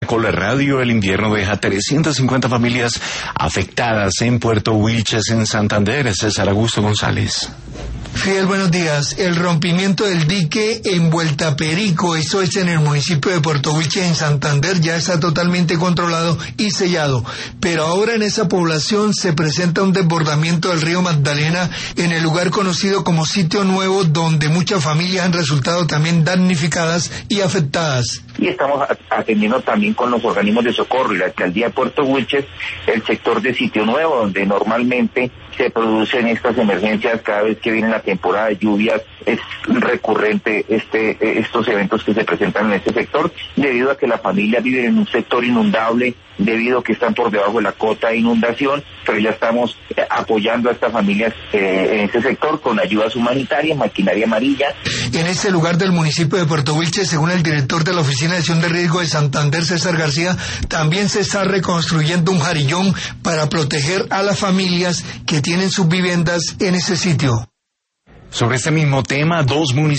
Con la radio, el invierno deja 350 familias afectadas en Puerto Wilches, en Santander. César Augusto González. Fidel, buenos días. El rompimiento del dique en Vuelta Perico, eso es en el municipio de Puerto Wilches, en Santander, ya está totalmente controlado y sellado. Pero ahora en esa población se presenta un desbordamiento del río Magdalena en el lugar conocido como Sitio Nuevo, donde muchas familias han resultado también damnificadas y afectadas. Y estamos atendiendo también con los organismos de socorro y la alcaldía de Puerto Wilches el sector de Sitio Nuevo, donde normalmente se producen estas emergencias cada vez que viene la temporada de lluvias. Es recurrente estos eventos que se presentan en este sector, debido a que la familia vive en un sector inundable, debido a que están por debajo de la cota de inundación, pero ya estamos apoyando a estas familias en este sector con ayudas humanitarias, maquinaria amarilla. En este lugar del municipio de Puerto Wilches, según el director de la Oficina de Gestión de Riesgo de Santander, César García, también se está reconstruyendo un jarillón para proteger a las familias que tienen sus viviendas en ese sitio. Sobre este mismo tema, dos municipios